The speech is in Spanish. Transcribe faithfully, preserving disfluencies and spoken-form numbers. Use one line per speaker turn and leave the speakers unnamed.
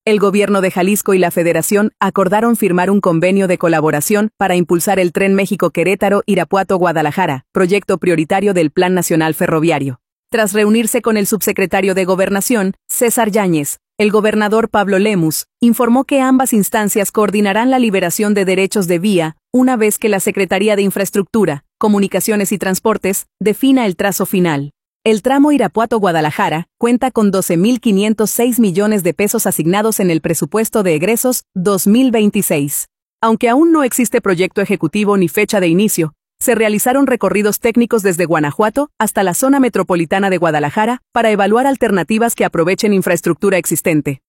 El gobierno de Jalisco y la Federación acordaron firmar un convenio de colaboración para impulsar el Tren México-Querétaro-Irapuato-Guadalajara, proyecto prioritario del Plan Nacional Ferroviario. Tras reunirse con el subsecretario de Gobernación, César Yáñez, el gobernador Pablo Lemus informó que ambas instancias coordinarán la liberación de derechos de vía, una vez que la Secretaría de Infraestructura, Comunicaciones y Transportes defina el trazo final. El tramo Irapuato-Guadalajara cuenta con doce mil quinientos seis millones de pesos asignados en el presupuesto de egresos dos mil veintiséis. Aunque aún no existe proyecto ejecutivo ni fecha de inicio, se realizaron recorridos técnicos desde Guanajuato hasta la zona metropolitana de Guadalajara para evaluar alternativas que aprovechen infraestructura existente.